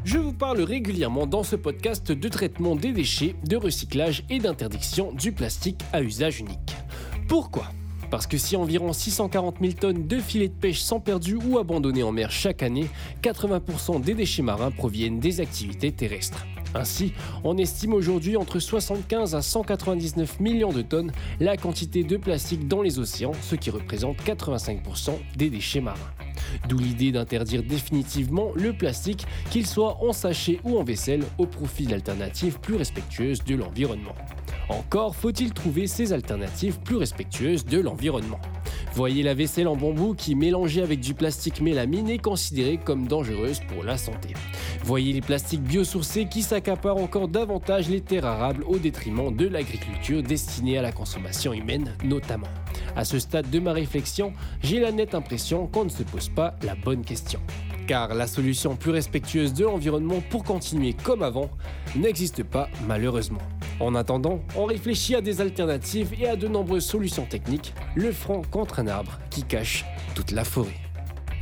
Je vous parle régulièrement dans ce podcast de traitement des déchets, de recyclage et d'interdiction du plastique à usage unique. Pourquoi ? Parce que si environ 640 000 tonnes de filets de pêche sont perdus ou abandonnés en mer chaque année, 80% des déchets marins proviennent des activités terrestres. Ainsi, on estime aujourd'hui entre 75 à 199 millions de tonnes la quantité de plastique dans les océans, ce qui représente 85% des déchets marins. D'où l'idée d'interdire définitivement le plastique, qu'il soit en sachet ou en vaisselle, au profit d'alternatives plus respectueuses de l'environnement. Encore faut-il trouver ces alternatives plus respectueuses de l'environnement. Voyez la vaisselle en bambou qui, mélangée avec du plastique mélamine, est considérée comme dangereuse pour la santé. Voyez les plastiques biosourcés qui s'accaparent encore davantage les terres arables au détriment de l'agriculture destinée à la consommation humaine notamment. À ce stade de ma réflexion, j'ai la nette impression qu'on ne se pose pas la bonne question. Car la solution plus respectueuse de l'environnement pour continuer comme avant n'existe pas malheureusement. En attendant, on réfléchit à des alternatives et à de nombreuses solutions techniques, le front contre un arbre qui cache toute la forêt.